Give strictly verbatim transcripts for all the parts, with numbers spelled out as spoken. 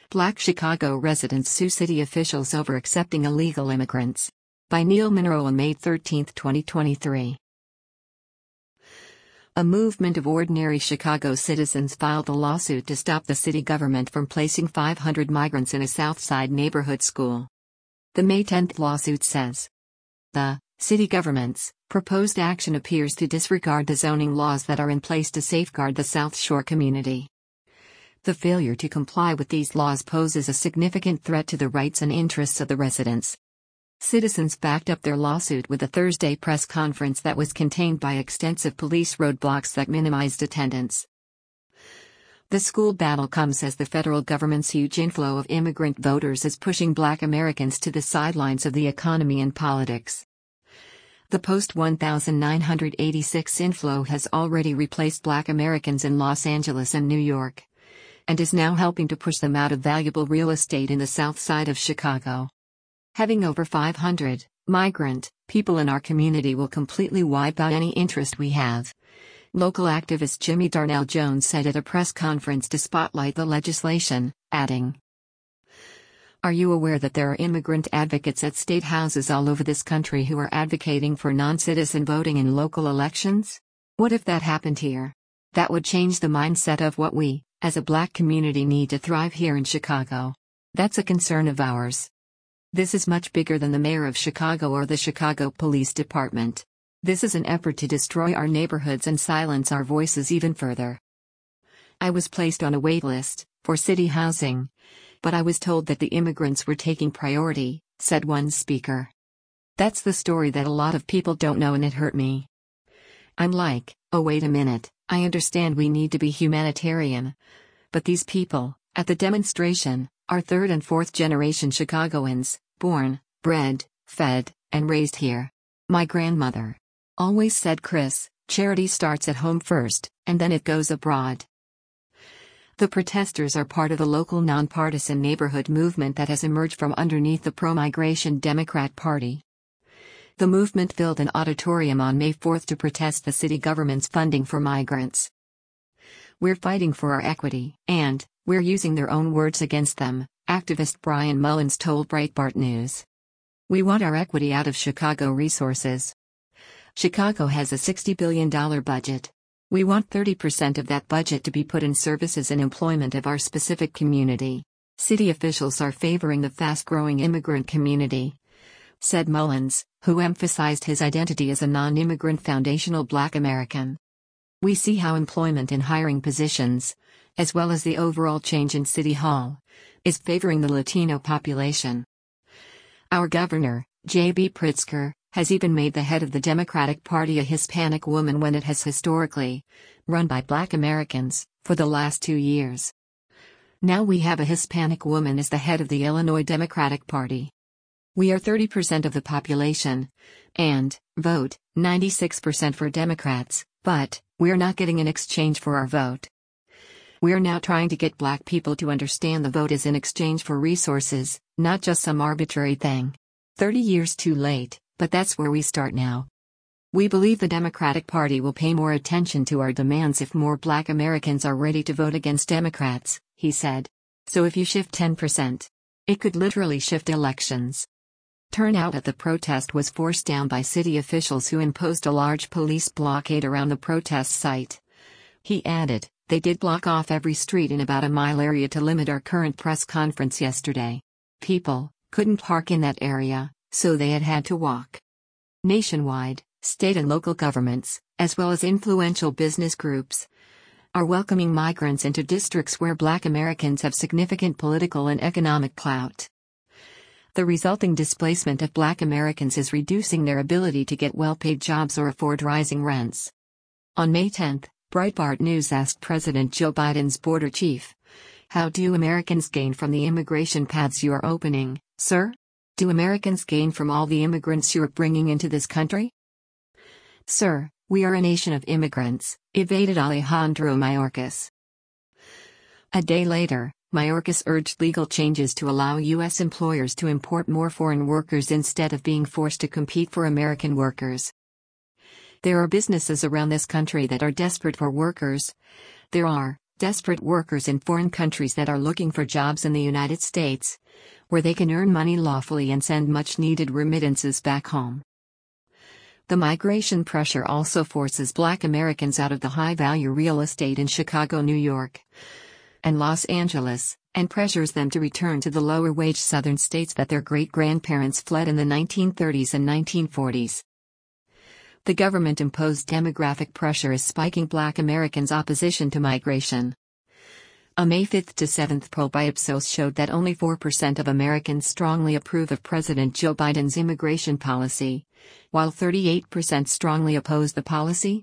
Black Chicago residents sue city officials over accepting illegal immigrants. By Neil Monroe on May thirteenth, twenty twenty-three. A movement of ordinary Chicago citizens filed a lawsuit to stop the city government from placing five hundred migrants in a Southside neighborhood school. The May tenth lawsuit says the city government's proposed action appears to disregard the zoning laws that are in place to safeguard the South Shore community. The failure to comply with these laws poses a significant threat to the rights and interests of the residents. Citizens backed up their lawsuit with a Thursday press conference that was contained by extensive police roadblocks that minimized attendance. The school battle comes as the federal government's huge inflow of immigrant voters is pushing Black Americans to the sidelines of the economy and politics. The post nineteen eighty-six inflow has already replaced Black Americans in Los Angeles and New York, and is now helping to push them out of valuable real estate in the South Side of Chicago. Having over five hundred migrant people in our community will completely wipe out any interest we have, local activist Jimmy Darnell Jones said at a press conference to spotlight the legislation, adding, "Are you aware that there are immigrant advocates at state houses all over this country who are advocating for non-citizen voting in local elections? What if that happened here? That would change the mindset of what we, as a Black community, need to thrive here in Chicago. That's a concern of ours. This is much bigger than the mayor of Chicago or the Chicago Police Department. This is an effort to destroy our neighborhoods and silence our voices even further. I was placed on a wait list for city housing, but I was told that the immigrants were taking priority," said one speaker. "That's the story that a lot of people don't know, and it hurt me. I'm like, oh wait a minute, I understand we need to be humanitarian. But these people, at the demonstration, are third and fourth generation Chicagoans, born, bred, fed, and raised here. My grandmother always said, Chris, charity starts at home first, and then it goes abroad." The protesters are part of the local nonpartisan neighborhood movement that has emerged from underneath the pro-migration Democrat Party. The movement filled an auditorium on May fourth to protest the city government's funding for migrants. "We're fighting for our equity, and we're using their own words against them," activist Brian Mullins told Breitbart News. "We want our equity out of Chicago resources. Chicago has a sixty billion dollars budget. We want thirty percent of that budget to be put in services and employment of our specific community. City officials are favoring the fast-growing immigrant community," said Mullins, who emphasized his identity as a non-immigrant foundational Black American. "We see how employment in hiring positions, as well as the overall change in City Hall, is favoring the Latino population. Our governor, J B Pritzker, has even made the head of the Democratic Party a Hispanic woman when it has historically run by Black Americans for the last two years. Now we have a Hispanic woman as the head of the Illinois Democratic Party. We are thirty percent of the population, and vote ninety-six percent for Democrats, but we're not getting an exchange for our vote. We're now trying to get Black people to understand the vote is in exchange for resources, not just some arbitrary thing. thirty years too late, but that's where we start now. We believe the Democratic Party will pay more attention to our demands if more Black Americans are ready to vote against Democrats," he said. "So if you shift ten percent, it could literally shift elections." Turnout at the protest was forced down by city officials who imposed a large police blockade around the protest site. He added, "They did block off every street in about a mile area to limit our current press conference yesterday. People couldn't park in that area, so they had had to walk." Nationwide, state and local governments, as well as influential business groups, are welcoming migrants into districts where Black Americans have significant political and economic clout. The resulting displacement of Black Americans is reducing their ability to get well-paid jobs or afford rising rents. On May tenth, Breitbart News asked President Joe Biden's border chief, "How do Americans gain from the immigration paths you are opening, sir? Do Americans gain from all the immigrants you are bringing into this country?" "Sir, we are a nation of immigrants," evaded Alejandro Mayorkas. A day later, Mayorkas urged legal changes to allow U S employers to import more foreign workers instead of being forced to compete for American workers. "There are businesses around this country that are desperate for workers. There are, Desperate workers in foreign countries that are looking for jobs in the United States, where they can earn money lawfully and send much-needed remittances back home. The migration pressure also forces Black Americans out of the high-value real estate in Chicago, New York, and Los Angeles, and pressures them to return to the lower-wage southern states that their great-grandparents fled in the nineteen thirties and nineteen forties. The government-imposed demographic pressure is spiking Black Americans' opposition to migration. A May fifth to seventh poll by Ipsos showed that only four percent of Americans strongly approve of President Joe Biden's immigration policy, while thirty-eight percent strongly oppose the policy.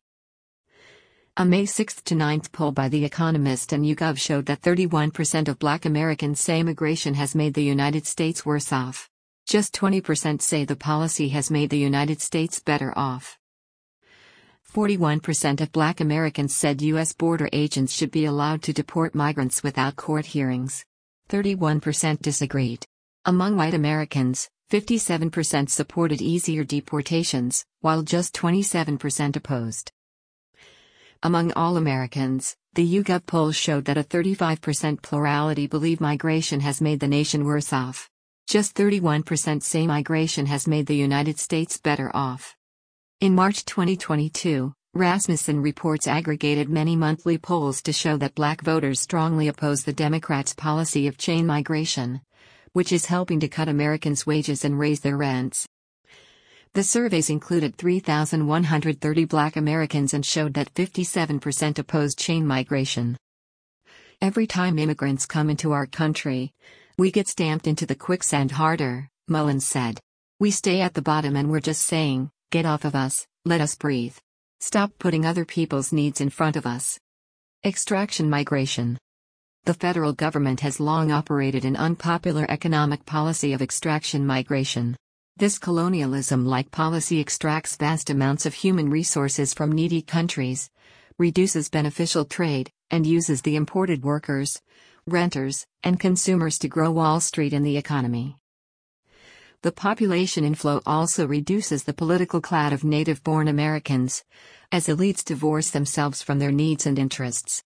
A May sixth to ninth poll by The Economist and YouGov showed that thirty-one percent of Black Americans say immigration has made the United States worse off. Just twenty percent say the policy has made the United States better off. forty-one percent of Black Americans said U S border agents should be allowed to deport migrants without court hearings. thirty-one percent disagreed. Among white Americans, fifty-seven percent supported easier deportations, while just twenty-seven percent opposed. Among all Americans, the YouGov poll showed that a thirty-five percent plurality believe migration has made the nation worse off. Just thirty-one percent say migration has made the United States better off. In March twenty twenty-two, Rasmussen Reports aggregated many monthly polls to show that Black voters strongly oppose the Democrats' policy of chain migration, which is helping to cut Americans' wages and raise their rents. The surveys included three thousand one hundred thirty Black Americans and showed that fifty-seven percent opposed chain migration. Every time immigrants come into our country, we get stamped into the quicksand harder, Mullins said. We stay at the bottom and we're just saying, get off of us, let us breathe. Stop putting other people's needs in front of us. Extraction migration. The federal government has long operated an unpopular economic policy of extraction migration. This colonialism-like policy extracts vast amounts of human resources from needy countries, reduces beneficial trade, and uses the imported workers, renters, and consumers to grow Wall Street and the economy. The population inflow also reduces the political class of native-born Americans, as elites divorce themselves from their needs and interests.